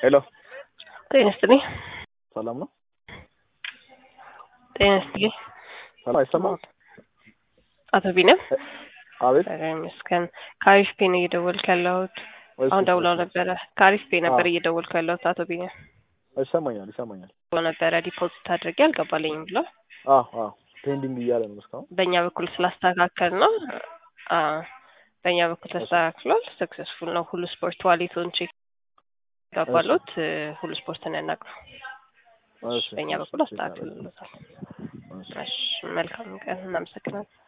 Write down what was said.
ሄሎ ጤና ይስጥልኝ። ሰላም ነው? ጤና ይስጥልኝ። ሰላም አይሰማም? አቶ ቢኒያም አቤት። መስከን ካሪፍ ፔን እየደወልኩ ያለሁት አሁን ደውለው ነበረ። ካሪፍ ፔን ነበር እየደወልኩ ያለሁት አቶ ቢኒያም። ይሰማኛል። ነበረ ዲፖዚት አድርጌ አልገባልኝም ብሎ ፔንዲንግ እያለ ነው እስካሁን። በእኛ በኩል ስላስተካከል ነው። በእኛ በኩል ተስተካክሏል። ሰክሰስፉል ነው። ሁሉ ስፖርት ዋሌቱን ቼክ ገባሉት። ሁሉ ስፖርትን ያናግረው። በእኛ በኩል አስተካክለናል። እሺ መልካም ቀን። እናመሰግናለን።